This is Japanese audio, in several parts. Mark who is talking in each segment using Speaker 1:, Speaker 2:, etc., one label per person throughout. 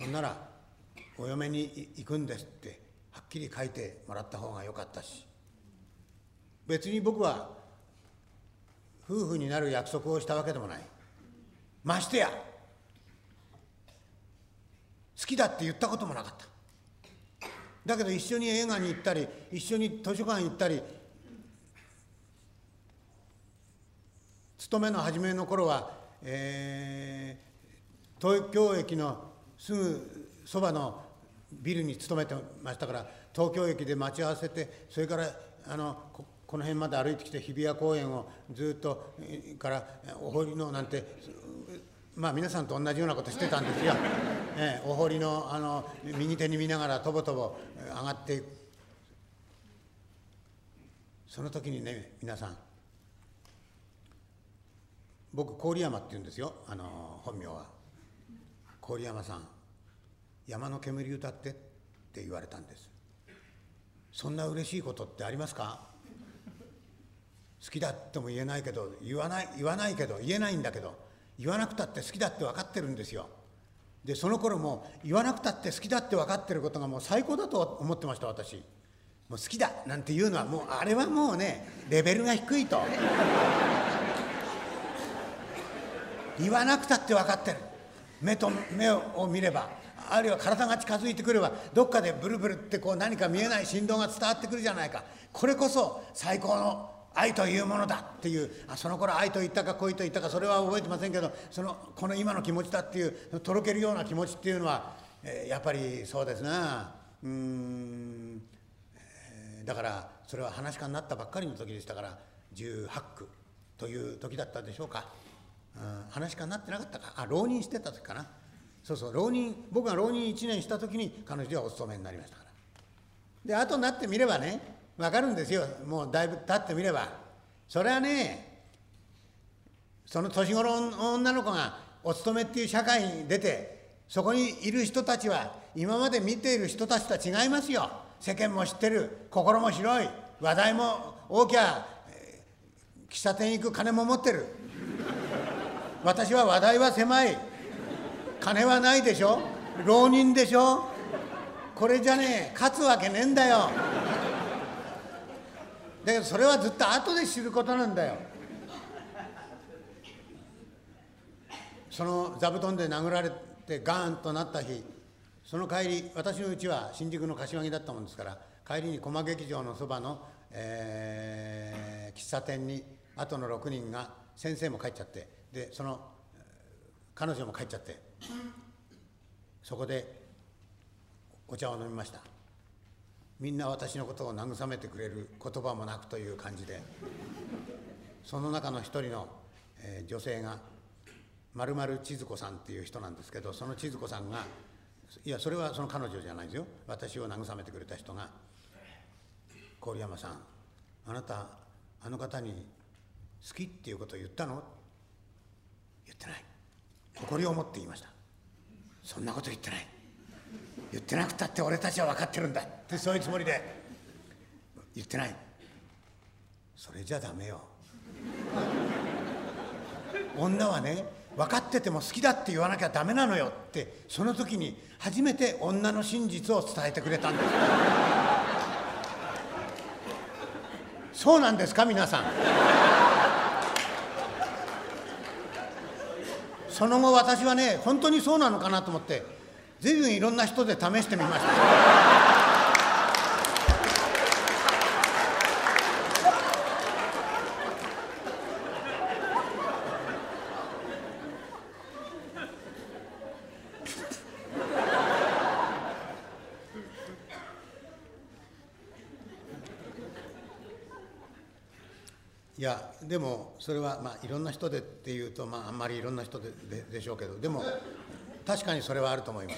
Speaker 1: そんならお嫁に行くんですってはっきり書いてもらった方がよかったし、別に僕は夫婦になる約束をしたわけでもない。ましてや好きだって言ったこともなかった。だけど一緒に映画に行ったり、一緒に図書館行ったり、勤めの初めの頃は、東京駅のすぐそばのビルに勤めてましたから、東京駅で待ち合わせて、それからこの辺まで歩いてきて日比谷公園をずっとからお堀のなんて、まあ皆さんと同じようなことしてたんですよ。お堀の右手に見ながらとぼとぼ上がっていく。その時にね、皆さん、僕郡山って言うんですよ、本名は。郡山さん、山の煙歌ってって言われたんです。そんな嬉しいことってありますか？好きだっても言えないけど、言わないけど、言えないんだけど、言わなくたって好きだって分かってるんですよ。でその頃も言わなくたって好きだって分かってることがもう最高だと思ってました。私もう好きだなんていうのはもうあれはもうねレベルが低いと言わなくたって分かってる。目を見れば、あるいは体が近づいてくれば、どっかでブルブルってこう何か見えない振動が伝わってくるじゃないか。これこそ最高の愛というものだっていう、その頃愛と言ったか恋と言ったかそれは覚えてませんけど、この今の気持ちだっていうとろけるような気持ちっていうのは、やっぱりそうですな。だからそれは噺家になったばっかりの時でしたから、18区という時だったでしょうか。噺家になってなかったか、浪人してた時かな。そうそう、僕が浪人1年した時に彼女はお勤めになりましたから。で後になってみればね分かるんですよ。もうだいぶ経ってみれば、それはね、その年頃の女の子がお勤めっていう社会に出て、そこにいる人たちは今まで見ている人たちとは違いますよ。世間も知ってる、心も広い、話題も大きな喫茶店行く金も持ってる。私は話題は狭い、金はないでしょ、浪人でしょ。これじゃね勝つわけねえんだよ。だけどそれはずっと後で知ることなんだよ。その座布団で殴られてガーンとなった日、その帰り、私の家は新宿の柏木だったもんですから、帰りに駒劇場のそばの、喫茶店にあとの6人が、先生も帰っちゃって、でその彼女も帰っちゃって、そこでお茶を飲みました。みんな私のことを慰めてくれる言葉もなくという感じで、その中の一人の、女性が丸々千鶴子さんっていう人なんですけど、その千鶴子さんが、いやそれはその彼女じゃないですよ、私を慰めてくれた人が、郡山さん、あなたあの方に好きっていうことを言ったの？言ってない。誇りを持って言いました。そんなこと言ってない。言ってなくたって俺たちは分かってるんだってそういうつもりで言ってない。それじゃダメよ。女はね分かってても好きだって言わなきゃダメなのよって、その時に初めて女の真実を伝えてくれたんです。そうなんですか皆さん。その後私はね本当にそうなのかなと思って随分いろんな人で試してみました。いやでもそれはまあいろんな人でっていうと、まああんまりいろんな人でしょうけど、でも確かにそれはあると思います。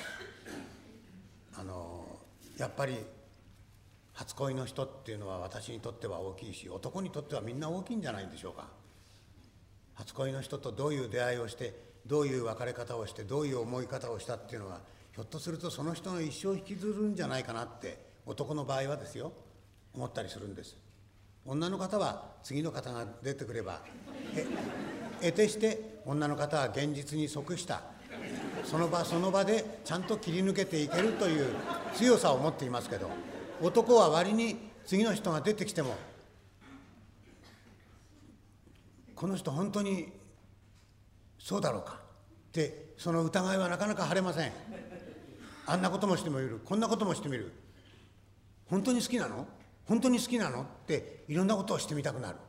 Speaker 1: やっぱり初恋の人っていうのは私にとっては大きいし、男にとってはみんな大きいんじゃないでしょうか。初恋の人とどういう出会いをして、どういう別れ方をして、どういう思い方をしたっていうのは、ひょっとするとその人の一生引きずるんじゃないかなって、男の場合はですよ、思ったりするんです。女の方は次の方が出てくれば得てして女の方は現実に即したその場その場でちゃんと切り抜けていけるという強さを持っていますけど、男は割に次の人が出てきても、この人本当にそうだろうかってその疑いはなかなか晴れません。あんなこともしてみる、こんなこともしてみる、本当に好きなの、本当に好きなのっていろんなことをしてみたくなる。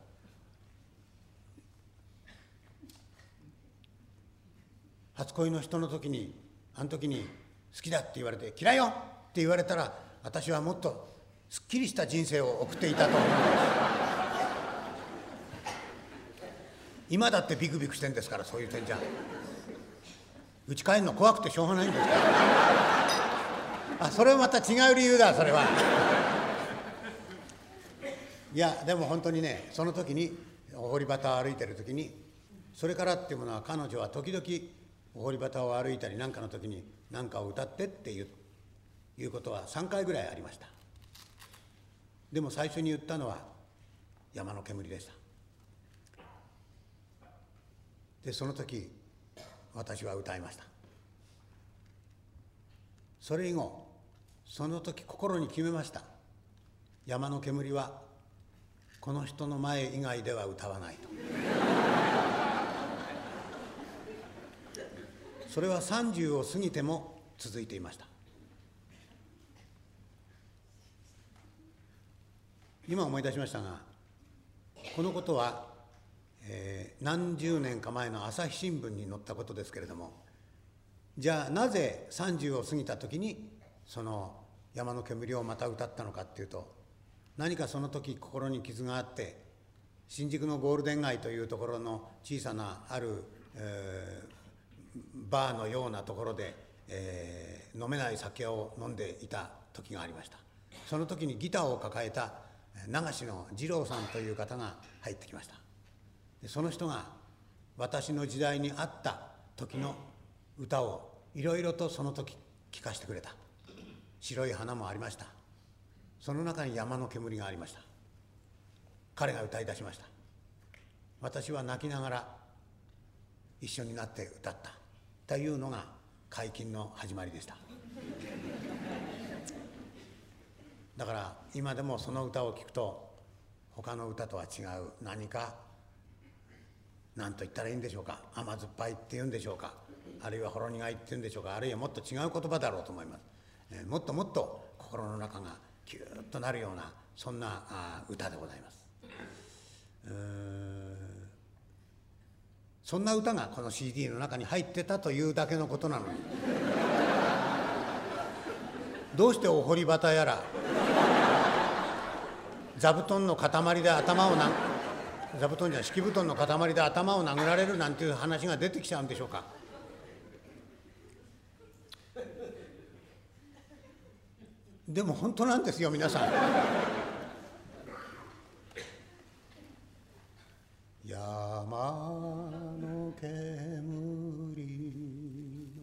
Speaker 1: 初恋の人の時に、あの時に好きだって言われて嫌いよって言われたら、私はもっとすっきりした人生を送っていたと思うんです。今だってビクビクしてんですから、そういう点じゃうち帰るの怖くてしょうがないんですから。それはまた違う理由だ、それは。いやでも本当にね、その時にお堀端を歩いてる時に、それからっていうものは、彼女は時々お堀端を歩いたりなんかの時に何かを歌ってっていうことは3回ぐらいありました。でも最初に言ったのは山の煙でした。でその時私は歌いました。それ以後その時心に決めました。山の煙はこの人の前以外では歌わないと。それは30を過ぎても続いていました。今思い出しましたが、このことは、何十年か前の朝日新聞に載ったことですけれども、じゃあなぜ30を過ぎた時にその山の煙をまた歌ったのかっていうと、何かその時心に傷があって、新宿のゴールデン街というところの小さなある、バーのようなところで、飲めない酒を飲んでいた時がありました。その時にギターを抱えた流しの二郎さんという方が入ってきました。でその人が私の時代にあった時の歌をいろいろとその時聞かせてくれた。白い花もありました。その中に山の煙がありました。彼が歌い出しました。私は泣きながら一緒になって歌ったというのが解禁の始まりでした。だから今でもその歌を聴くと、他の歌とは違う何か、何と言ったらいいんでしょうか、甘酸っぱいっていうんでしょうか、あるいはほろ苦いっていうんでしょうか、あるいはもっと違う言葉だろうと思います。もっともっと心の中がキューッとなるような、そんな歌でございます。そんな歌がこの CD の中に入ってたというだけのことなのに、どうしてお堀端やら座布団の塊で頭を座布団じゃ敷布団の塊で頭を殴られるなんていう話が出てきちゃうんでしょうか。でも本当なんですよ、皆さん。山の煙の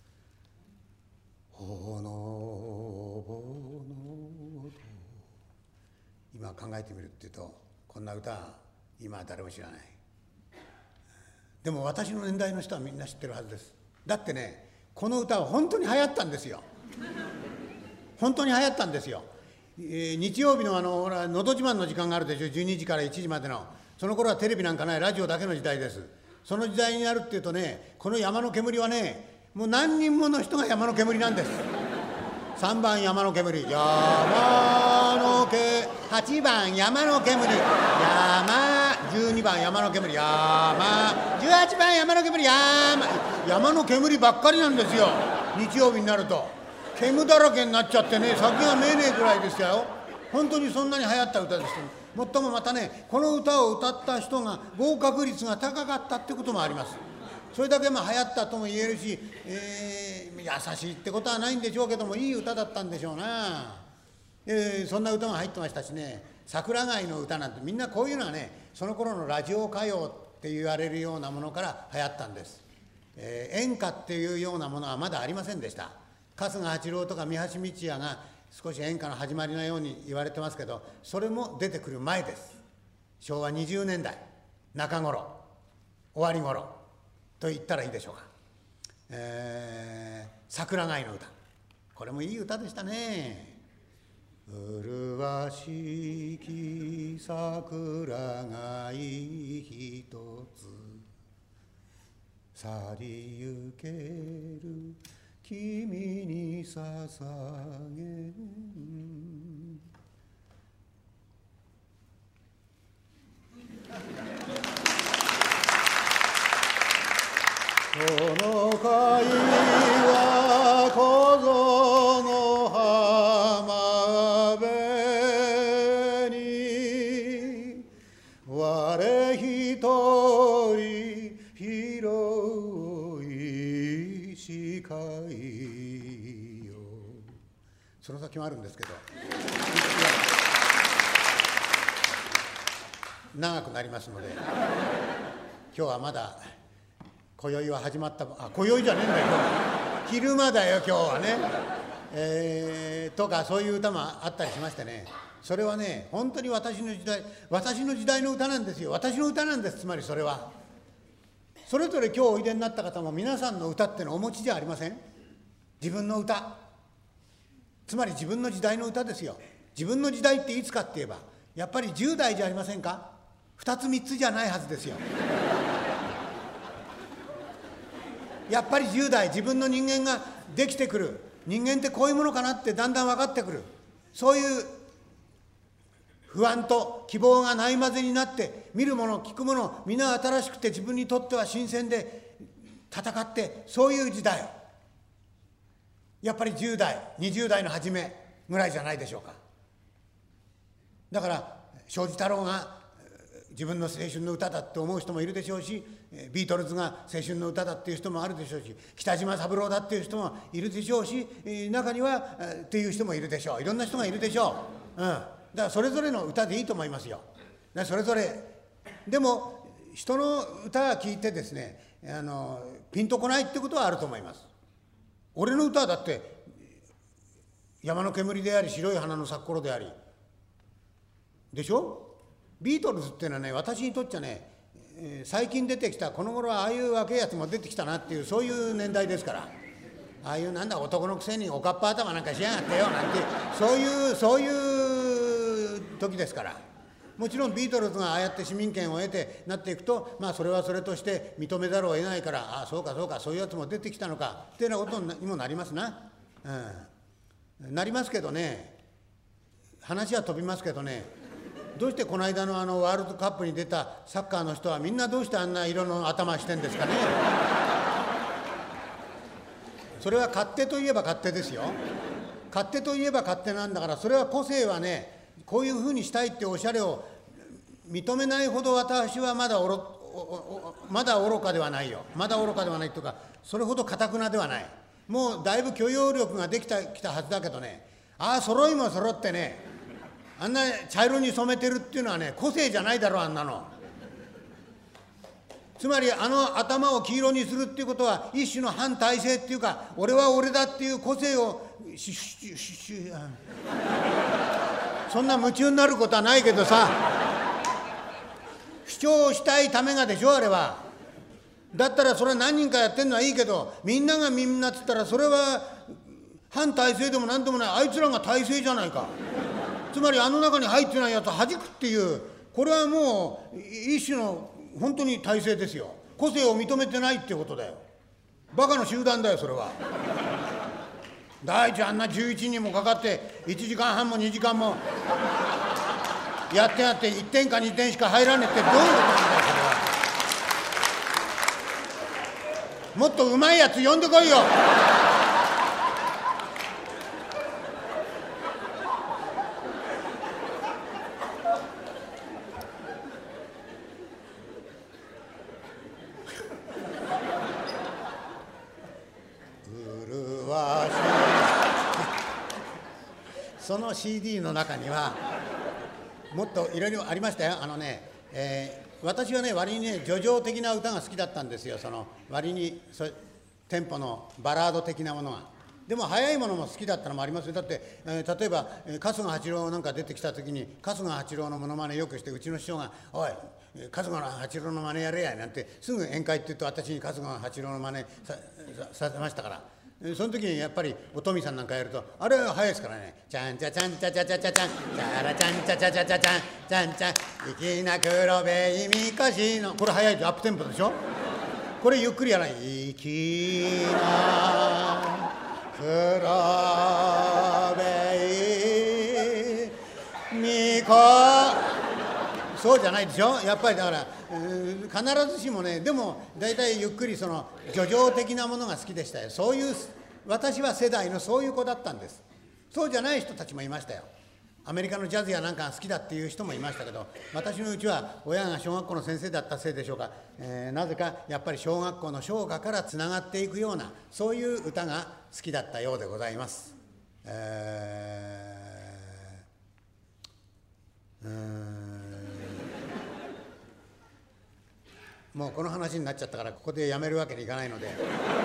Speaker 1: ほのぼのと、今考えてみるっていうと、こんな歌今は誰も知らない。でも私の年代の人はみんな知ってるはずです。だってね、この歌は本当に流行ったんですよ。本当に流行ったんですよ。日曜日のほらのど自慢の時間があるでしょ、12時から1時までの。その頃はテレビなんかない、ラジオだけの時代です。その時代になるっていうとね、この山の煙はね、もう何人もの人が山の煙なんです。3番山の煙、山の煙、8番山の煙、12番山の煙、18番山の煙、山の煙ばっかりなんですよ。日曜日になると煙だらけになっちゃってね、先が見えねえくらいでしたよ。本当にそんなに流行った歌です。もっともまたね、この歌を歌った人が合格率が高かったってこともあります。それだけ流行ったとも言えるし、優しいってことはないんでしょうけども、いい歌だったんでしょうな。そんな歌が入ってましたしね、桜貝の歌なんて、みんなこういうのはね、その頃のラジオ歌謡って言われるようなものから流行ったんです。演歌っていうようなものはまだありませんでした。春日八郎とか三橋道也が少し演歌の始まりのように言われてますけど、それも出てくる前です。昭和20年代中頃終わり頃と言ったらいいでしょうか。 桜貝の歌、これもいい歌でしたね。麗しき桜貝ひとつ去りゆける君に捧げん。その貝は小僧の浜辺に我一人広い視界よ。その先もあるんですけど長くなりますので、今日はまだ今宵は始まった、今宵じゃねえんだよ、昼間だよ今日はね、とかそういう歌もあったりしましてね、それはね本当に私の時代の歌なんですよ。私の歌なんです。つまりそれはそれぞれ今日おいでになった方も皆さんの歌ってのをお持ちじゃありません。自分の歌、つまり自分の時代の歌ですよ。自分の時代っていつかって言えばやっぱり10代じゃありませんか。2つ3つじゃないはずですよ。やっぱり10代、自分の人間ができてくる。人間ってこういうものかなってだんだん分かってくる。そういう不安と希望がないまぜになって、見るもの聞くもの皆新しくて自分にとっては新鮮で戦って、そういう時代、やっぱり10代20代の初めぐらいじゃないでしょうか。だから庄司太郎が自分の青春の歌だって思う人もいるでしょうし、ビートルズが青春の歌だっていう人もあるでしょうし、北島三郎だっていう人もいるでしょうし、中にはっていう人もいるでしょう。いろんな人がいるでしょう。だからそれぞれの歌でいいと思いますよ。それぞれでも人の歌を聴いてですね、ピンとこないってことはあると思います。俺の歌はだって山の煙であり白い花の咲く頃でありでしょ。ビートルズっていうのはね、私にとっちゃね、最近出てきたこの頃はああいう若いやつも出てきたなっていう、そういう年代ですから、ああいうなんだ男のくせにおかっぱ頭なんかしやがってよなんて、そういう時ですから。もちろんビートルズがああやって市民権を得てなっていくと、まあそれはそれとして認めざるを得ないから、ああそうかそうか、そういうやつも出てきたのかっていうようなことにもなりますな。なりますけどね、話は飛びますけどね、どうしてこの間のワールドカップに出たサッカーの人はみんなどうしてあんな色の頭してんですかね。それは勝手といえば勝手ですよ。勝手といえば勝手なんだから、それは個性はね、こういうふうにしたいっておしゃれを認めないほど私はまだ愚かではないよ。まだ愚かではないというか、それほど堅くなではない。もうだいぶ許容力ができたはずだけどね、ああ揃いも揃ってね、あんな茶色に染めてるっていうのはね、個性じゃないだろう、あんなの。つまり頭を黄色にするっていうことは一種の反体制っていうか、俺は俺だっていう個性をそんな夢中になることはないけどさ、主張したいためがでしょ、あれは。だったらそれは何人かやってんのはいいけど、みんながみんなっつったらそれは反体制でも何でもない。あいつらが体制じゃないか。つまり中に入ってないやつを弾くっていう、これはもう一種の本当に体制ですよ。個性を認めてないっていうことだよ。バカの集団だよそれは。第一あんな11人もかかって1時間半も2時間もやって1点か2点しか入らねえってどういうことなんだよそれは。もっとうまいやつ呼んでこいよ。その CD の中にはもっといろいろありましたよ。私はね割にね叙情的な歌が好きだったんですよ。割にテンポのバラード的なものが。 でも速いものも好きだったのもありますよ。だって、例えば春日八郎なんか出てきた時に春日八郎のモノマネよくしてうちの師匠が「おい春日八郎の真似やれや」なんてすぐ宴会って言うと私に春日八郎の真似させましたから。その時にやっぱりお富さんなんかやるとあれは早いですからね。ちゃんちゃちゃんちゃちゃちゃちゃちゃんちゃらちゃんちゃちゃちゃちゃちゃんちゃんちゃん粋な黒部井みこしのこれ早いとアップテンポでしょ。これゆっくりやらない。粋な黒部井みこそうじゃないでしょ。やっぱりだから必ずしもね、でも大体ゆっくりその叙情的なものが好きでしたよ。そういう私は世代のそういう子だったんです。そうじゃない人たちもいましたよ。アメリカのジャズやなんかが好きだっていう人もいましたけど、私のうちは親が小学校の先生だったせいでしょうか、なぜかやっぱり小学校の唱歌からつながっていくようなそういう歌が好きだったようでございます。もうこの話になっちゃったからここでやめるわけにいかないので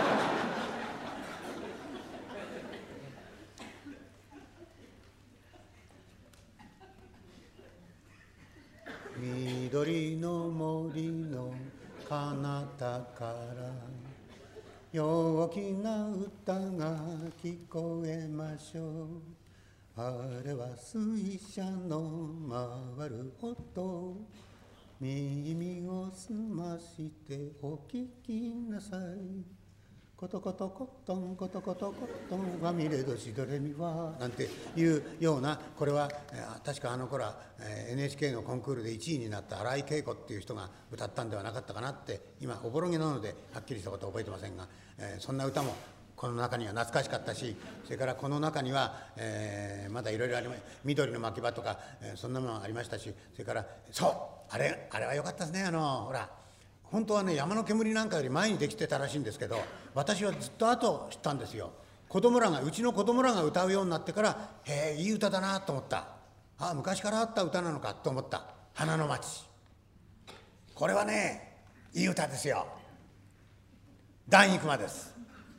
Speaker 1: 緑の森の彼方から陽気な歌が聞こえましょう。あれは水車の回る音、耳を澄ましてお聞きなさい。コトコトコットンコトコトコットンファミレドシドレミファなんていうような、これは確かあの頃は NHK のコンクールで1位になった荒井恵子っていう人が歌ったんではなかったかなって、今おぼろげなのではっきりしたことは覚えてませんが、そんな歌もこの中には懐かしかったし、それからこの中には、まだいろいろあります。緑の牧場とか、そんなものがありましたし、それからそうあれは良かったですね。ほら本当はね山の煙なんかより前にできてたらしいんですけど、私はずっと後知ったんですよ。うちの子供らが歌うようになってから、へえいい歌だなと思った。ああ昔からあった歌なのかと思った。花の町、これはねいい歌ですよ。段幾馬です。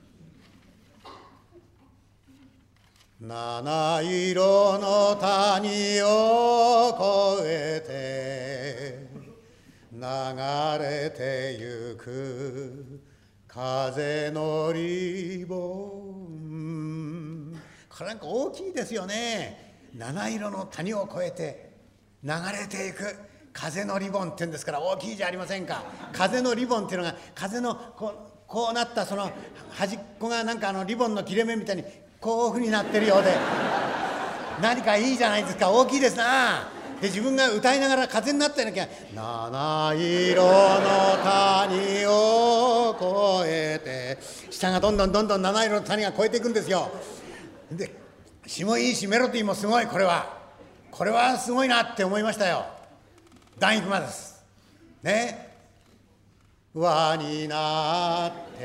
Speaker 1: 七色の谷を越えて流れてゆく風のリボン、これなんか大きいですよね。七色の谷を越えて流れていく風のリボンって言うんですから大きいじゃありませんか。風のリボンっていうのが風のこうなったその端っこがなんかリボンの切れ目みたいにこういうふうになってるようで何かいいじゃないですか。大きいですな。で自分が歌いながら風になってなきゃ「七色の谷を越えて」下がどんどん七色の谷が越えていくんですよ。で詞もいいしメロディーもすごい。これはすごいなって思いましたよ。段幾馬ですね。輪にな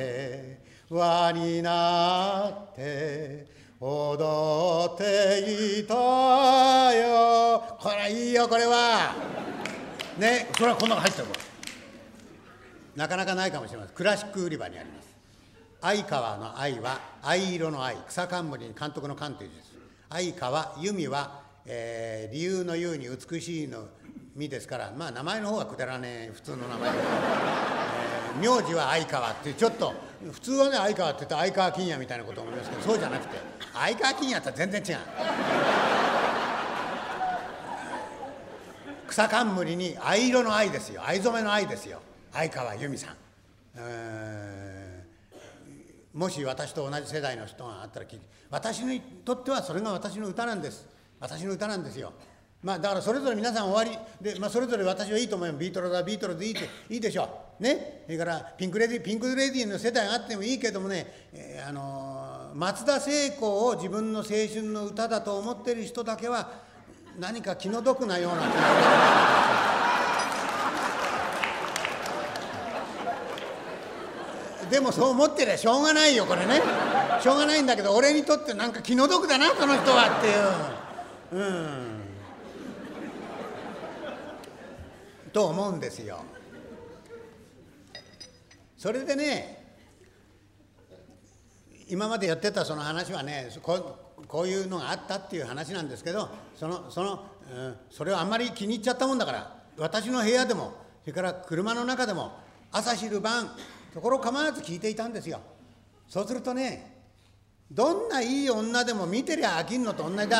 Speaker 1: って踊っていたよ。これいいよ。これはね、それはこんなの入ってる。なかなかないかもしれません。クラシック売り場にあります。相川の愛は藍色の愛、草冠に監督の監という字です。相川、由美は、理由の由に美しいの美ですから、まあ名前の方はくだらねえ普通の名前で、名字は相川っていう、ちょっと普通はね相川って言ったら相川金也みたいなこと思いますけど、そうじゃなくて相川金也とは全然違う。草冠に藍色の愛ですよ。藍染めの愛ですよ。相川由美さん。もし私と同じ世代の人があったら聞いて、私にとってはそれが私の歌なんです。私の歌なんですよ。まあだからそれぞれ皆さん終わりで、それぞれ私はいいと思います。ビートルズはビートルズでいいでしょうね。それからピンクレディーの世代があってもいいけどもね、松田聖子を自分の青春の歌だと思っている人だけは何か気の毒なような気がする。でもそう思ってりゃしょうがないよこれね。しょうがないんだけど、俺にとってなんか気の毒だなこの人はっていう、と思うんですよ。それでね、 今までやってたその話はね、こういうのがあったっていう話なんですけど、それをあんまり気に入っちゃったもんだから、私の部屋でもそれから車の中でも朝昼晩ところ構わず聞いていたんですよ。そうするとね、どんないい女でも見てりゃ飽きんのと同じだ。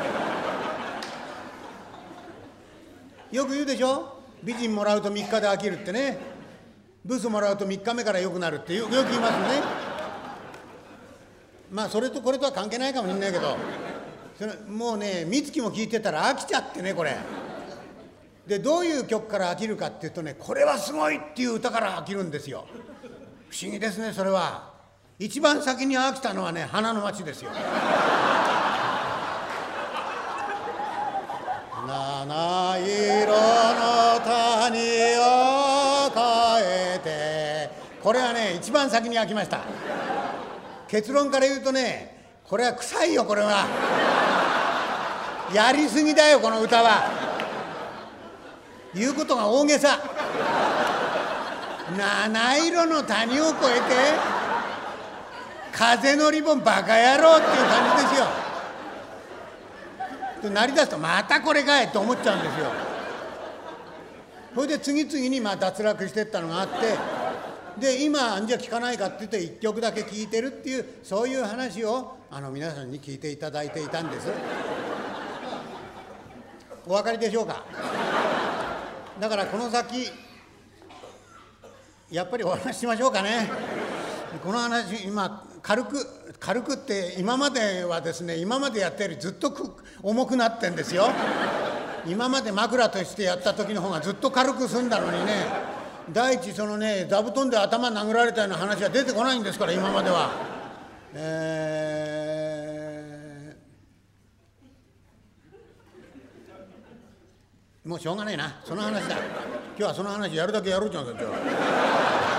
Speaker 1: よく言うでしょ、美人もらうと3日で飽きるってね、ブスもらうと3日目から良くなるってよく言いますよね。まあそれとこれとは関係ないかもしれないけど、もうね、美月も聞いてたら飽きちゃってね、これでどういう曲から飽きるかっていうとね、これはすごいっていう歌から飽きるんですよ。不思議ですね。それは一番先に飽きたのはね、花の町ですよ。七色の谷を越えて、これはね一番先に飽きました。結論から言うとね、これは臭いよ。これはやりすぎだよ、この歌は。言うことが大げさ。七色の谷を越えて風のリボンバカ野郎っていう感じですよ。となりだすとまたこれかいと思っちゃうんですよ。それで次々に脱落していったのがあって、で今じゃ聞かないかって言って1曲だけ聞いてるっていう、そういう話を皆さんに聞いていただいていたんです。お分かりでしょうか。だからこの先やっぱりお話ししましょうかね。この話今軽くって今まではですね、今までやったよりずっと重くなってんですよ。今まで枕としてやった時の方がずっと軽く済んだのにね、第一そのね、座布団で頭殴られたような話は出てこないんですから、今までは。もうしょうがないな、その話だ。今日はその話やるだけやろうじゃんか、今日は。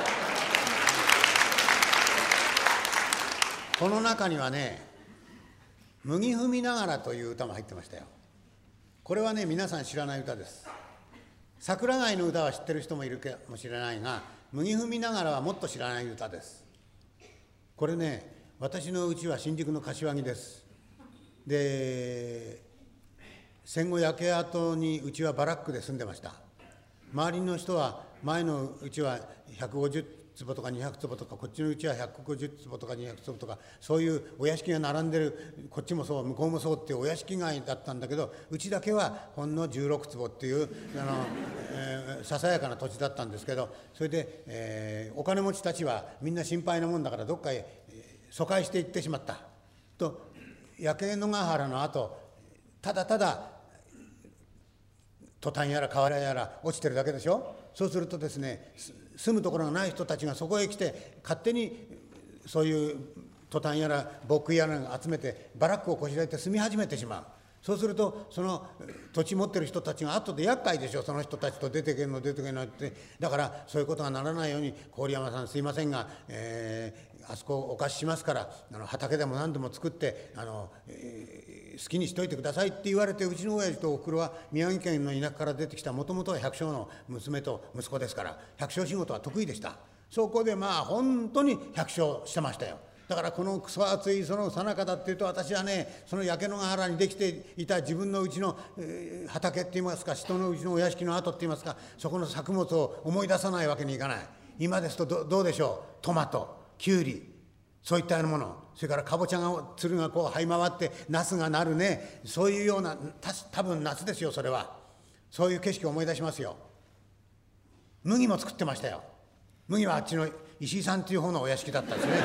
Speaker 1: この中にはね、麦踏みながらという歌も入ってましたよ。これはね、皆さん知らない歌です。桜貝の歌は知ってる人もいるかもしれないが、麦踏みながらはもっと知らない歌です。これね、私の家は新宿の柏木です。で、戦後焼け跡にうちはバラックで住んでました。周りの人は前のうちは150坪とか200坪とか、こっちのうちは150坪とか200坪とか、そういうお屋敷が並んでる、こっちもそう向こうもそうっていうお屋敷街だったんだけど、うちだけはほんの16坪っていうささやかな土地だったんですけど、それで、お金持ちたちはみんな心配なもんだからどっかへ疎開していってしまったと。焼け野ヶ原の後、ただただトタンやら瓦やら落ちてるだけでしょ。そうするとですね、住むところがない人たちがそこへ来て勝手にそういうトタンやら木やらが集めてバラックをこしらえて住み始めてしまう。そうするとその土地持ってる人たちが後で厄介でしょ、その人たちと出てけんの出てけんのって。だからそういうことがならないように、郡山さんすいませんが、あそこお貸ししますから畑でも何でも作って好きにしといてくださいって言われて、うちの親父とおふくろは宮城県の田舎から出てきた、もともとは百姓の娘と息子ですから百姓仕事は得意でした。そこで本当に百姓してましたよ。だからこのクソ暑いその最中だっていうと、私はね、その焼け野ヶ原にできていた自分のうちの、畑って言いますか、人のうちのお屋敷の跡って言いますか、そこの作物を思い出さないわけにいかない。今ですとどうでしょう、トマト、キュウリ、そういったようなもの、それからかぼちゃがつるがこう這い回ってナスがなるね、そういうような、多分夏ですよ、それは。そういう景色を思い出しますよ。麦も作ってましたよ。麦はあっちの石井さんっていう方のお屋敷だったんですね。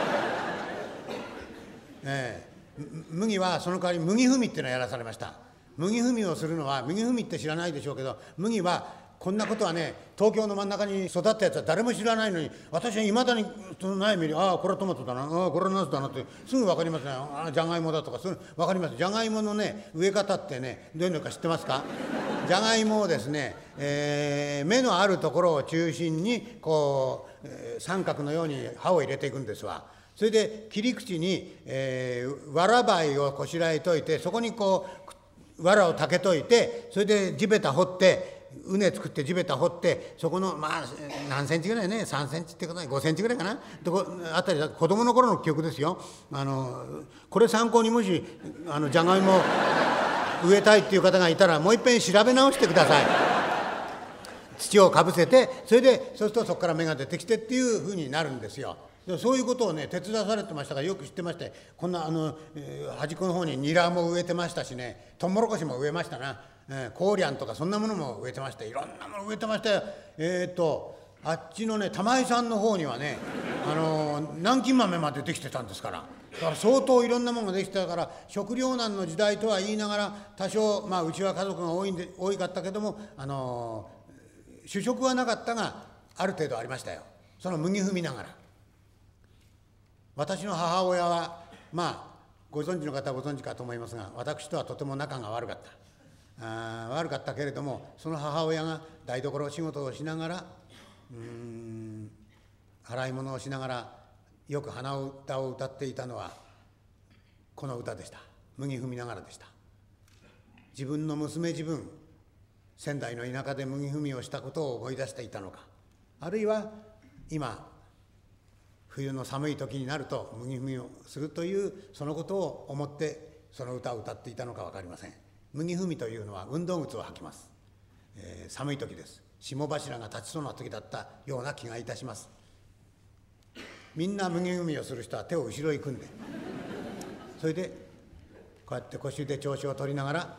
Speaker 1: 麦はその代わり麦踏みっていうのをやらされました。麦踏みをするのは、麦踏みって知らないでしょうけど、麦はこんなことはね、東京の真ん中に育ったやつは誰も知らないのに、私はいまだにそのない目に、ああこれはトマトだな、ああこれはナスだなってすぐ分かりますね。ああじゃがいもだとか分かります。じゃがいものね植え方ってね、どういうのか知ってますか。じゃがいもをですね、芽のあるところを中心にこう、三角のように刃を入れていくんですわ。それで切り口に、わらばいをこしらえといて、そこにこうわらをたけといて、それで地べた掘って畝作って地べた掘って、そこのまあ何センチぐらいね、3センチってことない、5センチぐらいかなあたりだ、子供の頃の記憶ですよ。これ参考にもしじゃがいも植えたいっていう方がいたら、もういっぺん調べ直してください。土をかぶせて、そうするとそこから芽が出てきてっていうふうになるんですよ。そういうことをね手伝わされてましたから、よく知ってまして、こんな端っこの方にニラも植えてましたしね、トウモロコシも植えましたな、コーリャンとかそんなものも植えてまして、いろんなもの植えてましたよ。あっちのね玉井さんの方にはね南京豆までできてたんですから。だから相当いろんなものができてたから、食糧難の時代とは言いながら、多少まあうちは家族が多かったけども主食はなかったがある程度ありましたよ。その麦踏みながら。私の母親はまあご存知の方はご存知かと思いますが、私とはとても仲が悪かった。悪かったけれども、その母親が台所仕事をしながら洗い物をしながらよく鼻歌を歌っていたのはこの歌でした。麦踏みながらでした。自分の娘自分、仙台の田舎で麦踏みをしたことを思い出していたのか、あるいは今冬の寒い時になると麦踏みをするというそのことを思ってその歌を歌っていたのか分かりません。麦踏みというのは運動靴を履きます。寒い時です。霜柱が立ちそうな時だったような気がいたします。みんな麦踏みをする人は手を後ろに組んで、それでこうやって腰で調子を取りながら、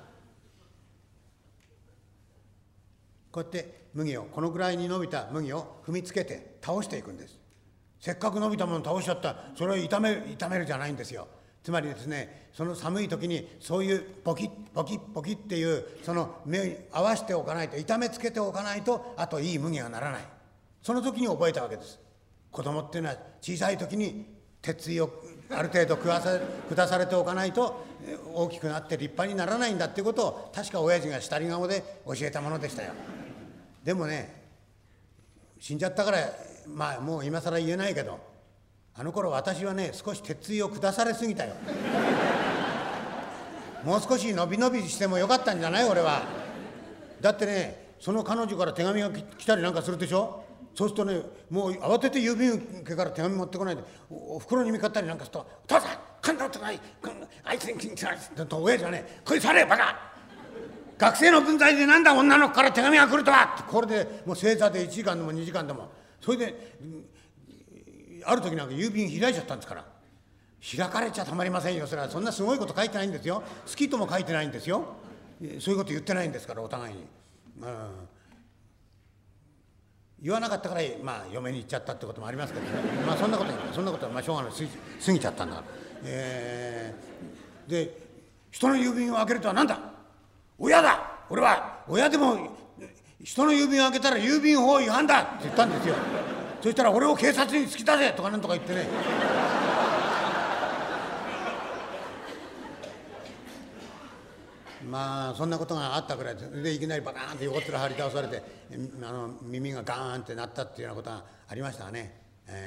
Speaker 1: こうやって麦を、このぐらいに伸びた麦を踏みつけて倒していくんです。せっかく伸びたものを倒しちゃったら、それを痛めるじゃないんですよ。つまりですね、その寒い時にそういうポキッポキッポキッっていうその目に合わせておかないと、痛めつけておかないと、あといい麦がならない。その時に覚えたわけです。子供っていうのは小さい時に鉄槌をある程度下されておかないと大きくなって立派にならないんだっていうことを、確か親父が下り顔で教えたものでしたよ。でもね、死んじゃったからまあもう今更言えないけど、あの頃私はね少し鉄槌を下されすぎたよ。もう少し伸び伸びしてもよかったんじゃない俺は。だってね、その彼女から手紙が来たりなんかするでしょ。そうするとね、もう慌てて郵便受けから手紙持ってこないでお袋に向かったりなんかすると、お父さんこんなことない、あいつにと親父はね、こいつあれバカ、学生の分際でなんだ女の子から手紙が来るとはって、これでもう正座で1時間でも2時間でも、それである時なんか郵便開いちゃったんですから。開かれちゃたまりませんよ。それはそんなすごいこと書いてないんですよ。好きとも書いてないんですよ。そういうこと言ってないんですから、お互いに。言わなかったからまあ嫁に行っちゃったってこともありますけどね。まあそんなことはまあしょうがない、過ぎちゃったんだから。で人の郵便を開けるとは何だ、親だ、俺は親でも人の郵便を開けたら郵便法違反だって言ったんですよ。そしたら俺を警察に突き出せとかなんとか言ってね。まあそんなことがあったくらいで、いきなりバカーンって横っ面張り倒されて耳がガーンってなったっていうようなことがありましたね。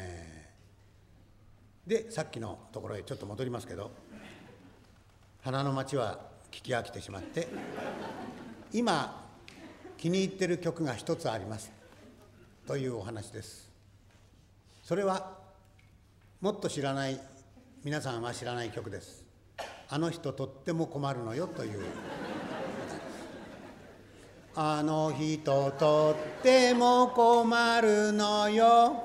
Speaker 1: でさっきのところへちょっと戻りますけど、花の町は聞き飽きてしまって、今気に入ってる曲が一つありますというお話です。それはもっと知らない、皆さんは知らない曲です。あの人とっても困るのよという。あの人とっても困るのよ、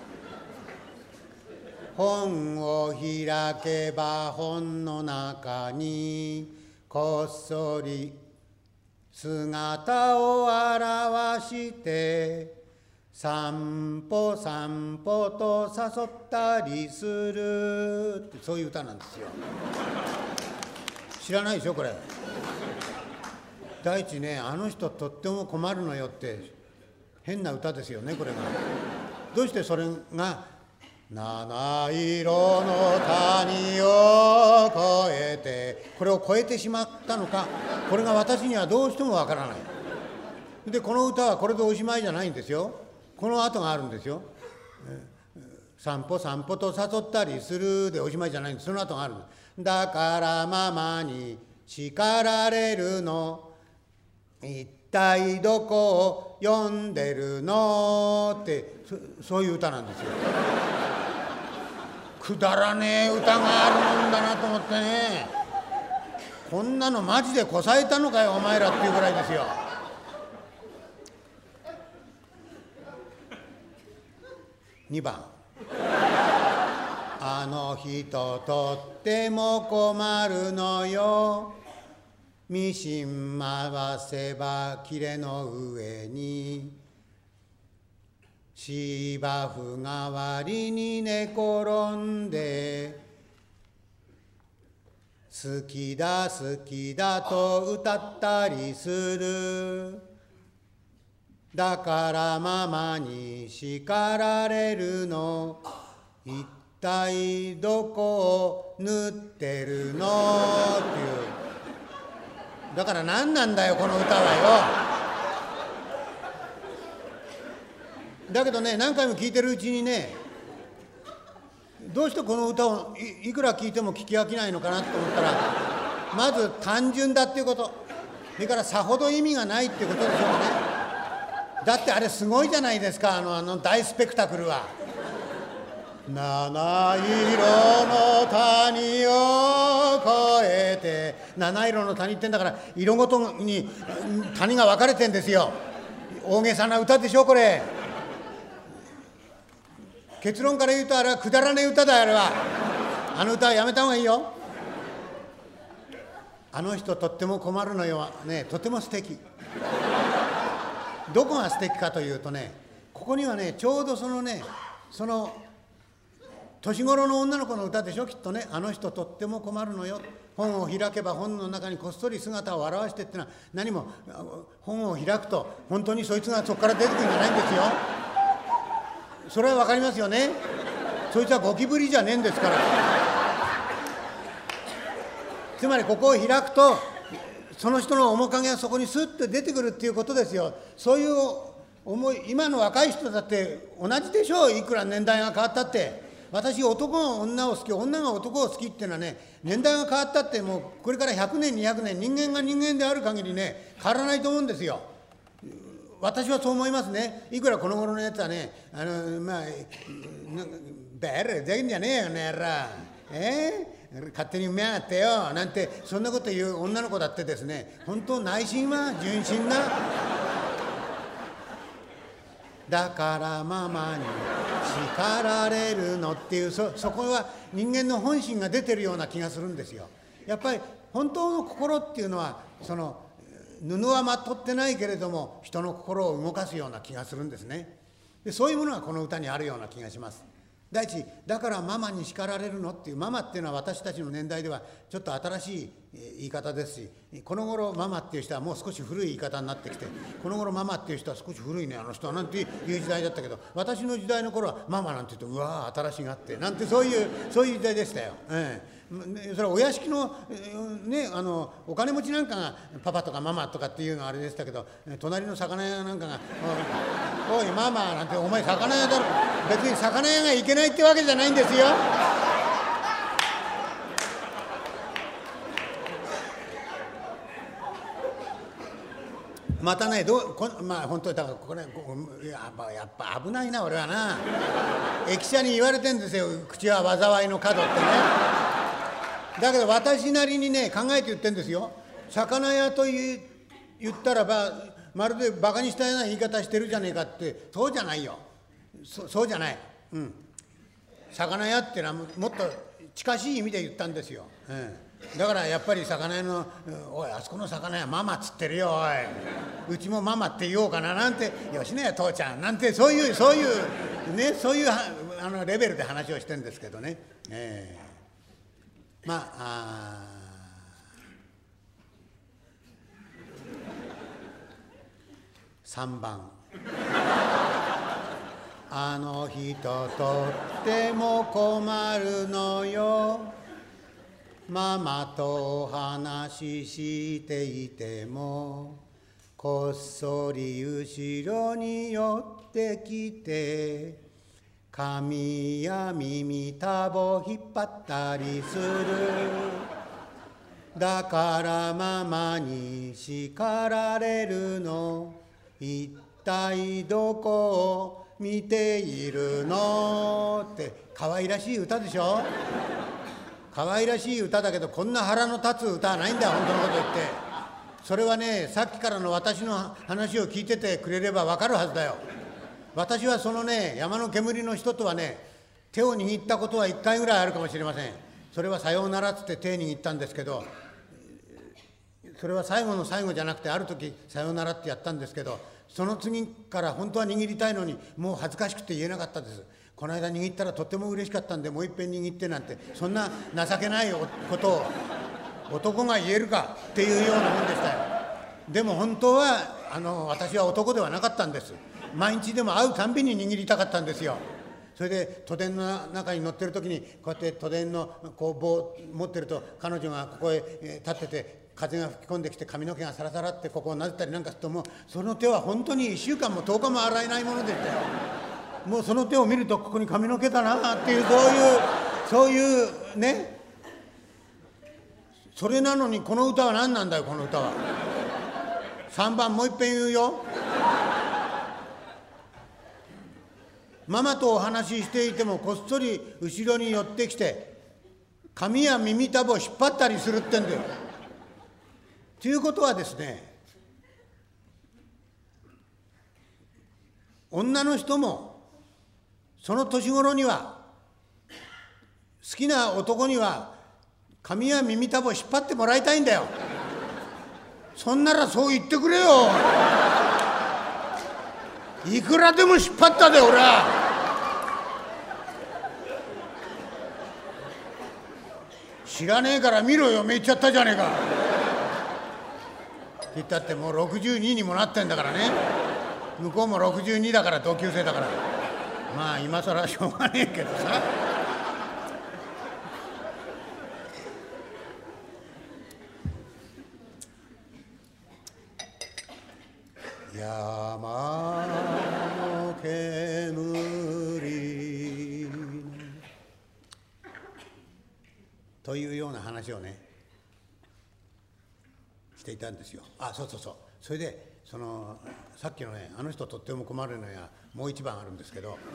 Speaker 1: 本を開けば本の中にこっそり姿を現して散歩散歩と誘ったりするって、そういう歌なんですよ。知らないでしょこれ。第一ね、あの人とっても困るのよって変な歌ですよねこれが。どうしてそれが七色の谷を越えて、これを越えてしまったのか、これが私にはどうしてもわからない。でこの歌はこれでおしまいじゃないんですよ。この後があるんですよ。散歩散歩と誘ったりするでおしまいじゃないんです。その後があるんです。だからママに叱られるの、言っ体どこを読んでるのって、そういう歌なんですよ。くだらねえ歌があるもんだなと思ってね、こんなのマジでこさえたのかよお前らっていうぐらいですよ。2番、あの人とっても困るのよ、ミシン回せば切れの上に芝生代わりに寝転んで、好きだ好きだと歌ったりする。だからママに叱られるの。一体どこを縫ってるのっていう。だから何なんだよこの歌はよ。だけどね、何回も聴いてるうちにね、どうしてこの歌を いくら聴いても聴き飽きないのかなと思ったら、まず単純だっていうこと、それからさほど意味がないっていうことでしょうね。だってあれすごいじゃないですか、あの大スペクタクルは。七色の谷を越えて、七色の谷ってんだから色ごとに谷が分かれてんですよ。大げさな歌でしょこれ。結論から言うとあれはくだらねえ歌だよ。あれはあの歌はやめた方がいいよ。あの人とっても困るのよはね、とても素敵。どこが素敵かというとね、ここにはね、ちょうどその年頃の女の子の歌でしょきっとね。あの人とっても困るのよ、本を開けば本の中にこっそり姿を現してってのは、何も本を開くと本当にそいつがそこから出てくるんじゃないんですよ。それは分かりますよね。そいつはゴキブリじゃねえんですから。つまりここを開くとその人の面影がそこにスッと出てくるっていうことですよ。そういう思い、今の若い人だって同じでしょう。いくら年代が変わったって。私男が女を好き、女が男を好きっていうのはね、年代が変わったってもうこれから100年200年人間が人間である限りね、変わらないと思うんですよ。私はそう思いますね。いくらこの頃のやつはね、ベルできんじゃねえよねら、勝手に産めやがってよなんて、そんなこと言う女の子だってですね、本当内心は純真な。だからママに叱られるのっていう、そこは人間の本心が出てるような気がするんですよ。やっぱり本当の心っていうのは、その布はまとってないけれども人の心を動かすような気がするんですね。でそういうものがこの歌にあるような気がします。第一、だからママに叱られるのっていう、ママっていうのは私たちの年代ではちょっと新しい言い方ですし、この頃ママっていう人はもう少し古い言い方になってきて、この頃ママっていう人は少し古いねあの人はなんていう時代だったけど、私の時代の頃はママなんて言うとうわー新しがってなんて、そういう時代でしたよ。それはお屋敷の、ね、お金持ちなんかがパパとかママとかっていうのはあれでしたけど、隣の魚屋なんかが「おいママ」なんて「お前魚屋だろ」。別に魚屋がいけないってわけじゃないんですよ。またね、本当にだからこれやっぱ危ないな俺はな。駅舎に言われてんですよ、口は災いの角ってね。だけど私なりにね考えて言ってんですよ。魚屋と言ったらばまるでバカにしたような言い方してるじゃねえかって、そうじゃないよ。そうじゃない。魚屋っていうのはもっと近しい意味で言ったんですよ。だからやっぱり魚屋の「おいあそこの魚屋ママっつってるよおい、うちもママって言おうかな」なんて「よしね父ちゃん」なんて、そういうね、そういうレベルで話をしてるんですけどね。3番。あの人とっても困るのよ、ママと話していてもこっそり後ろに寄ってきて髪や耳たぼ引っ張ったりする。 だからママに叱られるの。一体どこを見ているのって可愛らしい歌でしょ。可愛らしい歌だけど、こんな腹の立つ歌はないんだよ、本当のこと言って。それはね、さっきからの私の話を聞いててくれれば分かるはずだよ。私はそのね、山の煙の人とはね、手を握ったことは1回ぐらいあるかもしれません。それはさようならっつって手握ったんですけど、それは最後の最後じゃなくて、ある時さようならってやったんですけど、その次から本当は握りたいのに、もう恥ずかしくて言えなかったです。この間握ったらとっても嬉しかったんで、もういっぺん握ってなんて、そんな情けないことを男が言えるかっていうようなもんでしたよ。でも本当は私は男ではなかったんです。毎日でも会うたんびに握りたかったんですよ。それで都電の中に乗ってる時に、こうやって都電のこう棒持ってると、彼女がここへ立ってて、風が吹き込んできて髪の毛がサラサラってここをなでたりなんかすると、もうその手は本当に1週間も10日も洗えないものでしたよ。もうその手を見ると、ここに髪の毛だなっていう、そういうね。それなのにこの歌は何なんだよ、この歌は。3番もう一遍言うよ。ママとお話ししていても、こっそり後ろに寄ってきて髪や耳たぶを引っ張ったりするってんだよ。ということはですね、女の人もその年頃には、好きな男には髪や耳たぶを引っ張ってもらいたいんだよ。そんならそう言ってくれよ。いくらでも引っ張ったで、俺は。知らねえから見ろよ、めっちゃったじゃねえか。って言ったってもう62にもなってんだからね。向こうも62だから、同級生だから。まあ今更しょうがねえけどさ。山の煙というような話をね、していたんですよ。そう。それでさっきのね、あの人とっても困るのやもう一番あるんですけど、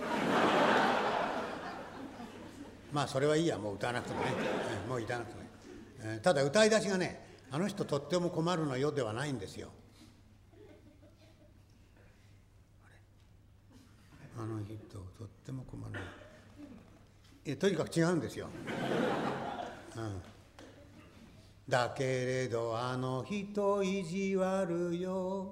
Speaker 1: まあそれはいいや、もう歌わなくてもね、もう歌わなくてもね。ただ歌い出しがね、あの人とっても困るのよではないんですよ。あの人とっても困る。とにかく違うんですよ。だけれどあの人意地悪よ。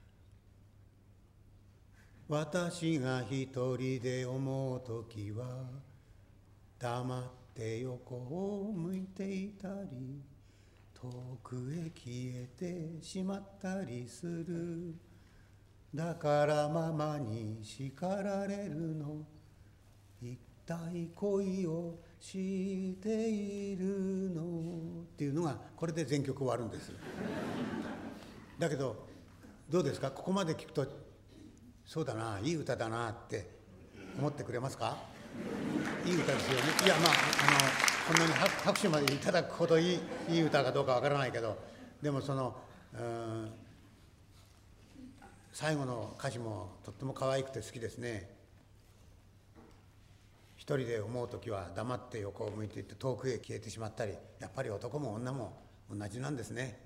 Speaker 1: 私が一人で思うときは、黙って横を向いていたり、遠くへ消えてしまったりする。だからママに叱られるの。一体恋をしているのっていうのが、これで全曲終わるんです。だけどどうですか、ここまで聞くと、そうだな、いい歌だなって思ってくれますか。いい歌ですよね。いや、まあこんなに拍手までいただくほどいい歌かどうかわからないけど、でも最後の歌詞もとっても可愛くて好きですね。一人で思うときは黙って横を向いていって遠くへ消えてしまったり、やっぱり男も女も同じなんですね。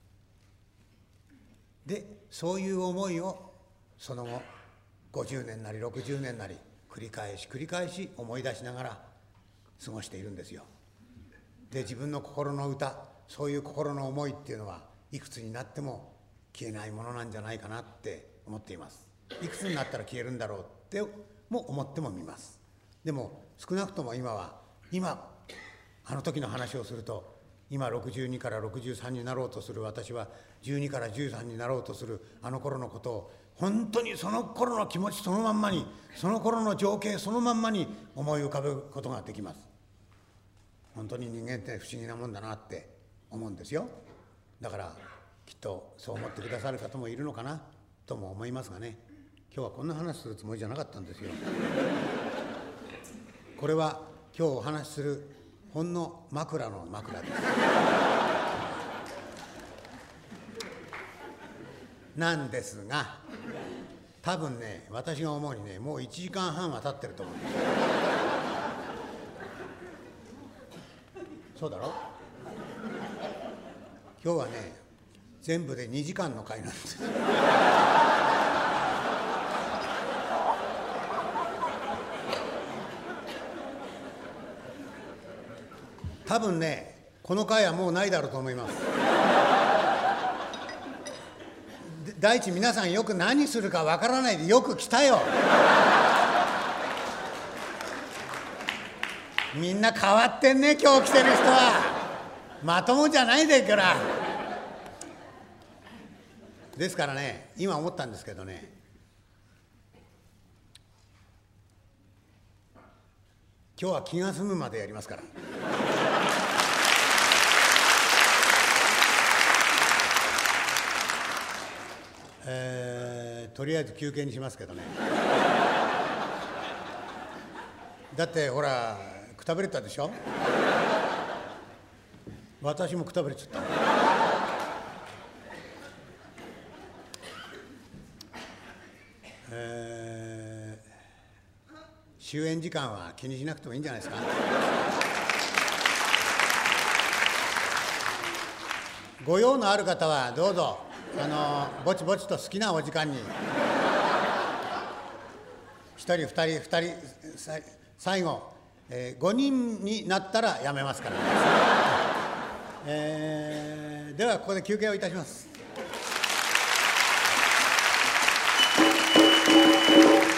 Speaker 1: で、そういう思いをその後50年なり60年なり繰り返し思い出しながら過ごしているんですよ。で、自分の心の歌、そういう心の思いっていうのはいくつになっても消えないものなんじゃないかなって思っています。いくつになったら消えるんだろうっても思ってもみます。でも少なくとも今あの時の話をすると、今62から63になろうとする私は、12から13になろうとするあの頃のことを、本当にその頃の気持ちそのまんまに、その頃の情景そのまんまに思い浮かべることができます。本当に人間って不思議なもんだなって思うんですよ。だからきっとそう思ってくださる方もいるのかなとも思いますがね。今日はこんな話するつもりじゃなかったんですよ。これは今日お話しするほんの枕の枕です。なんですが、多分ね、私が思うにね、もう1時間半は経ってると思うんですよ。そうだろ？今日はね、全部で2時間の回なんです。多分ね、この回はもうないだろうと思います。第一、皆さんよく何するかわからないでよく来たよ。みんな変わってんね、今日来てる人は。まともじゃないでから。ですからね、今思ったんですけどね、今日は気が済むまでやりますから。とりあえず休憩にしますけどね。だってほら、くたびれたでしょ。私もくたびれちゃった。終演時間は気にしなくてもいいんじゃないですか。ご用のある方はどうぞ、ぼちぼちと好きなお時間に、1人2人2人、最後、5人になったらやめますから、ではここで休憩をいたします。